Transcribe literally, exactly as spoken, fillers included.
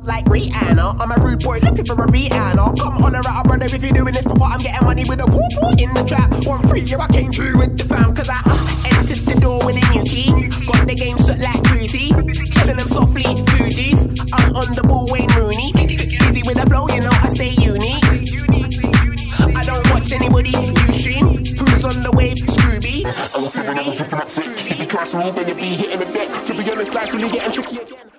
like Rihanna. I'm a rude boy looking for a Rihanna. Come on, alright, brother, if you're doing this for what I'm getting money with a whoop whoop in the trap. One free, yeah, I came through with the fam, cause I uh, entered the door with a new key. Got the game shut like Cruzy, telling them softly, Fugees. I'm on the ball, Wayne Rooney. Easy with the flow, you know I stay unique. I don't watch anybody, you stream. Who's on the wave? Scrooby. I was sitting on the dripping at six. You be crashing me, then you be hitting the deck. To be honest, life's really getting tricky again.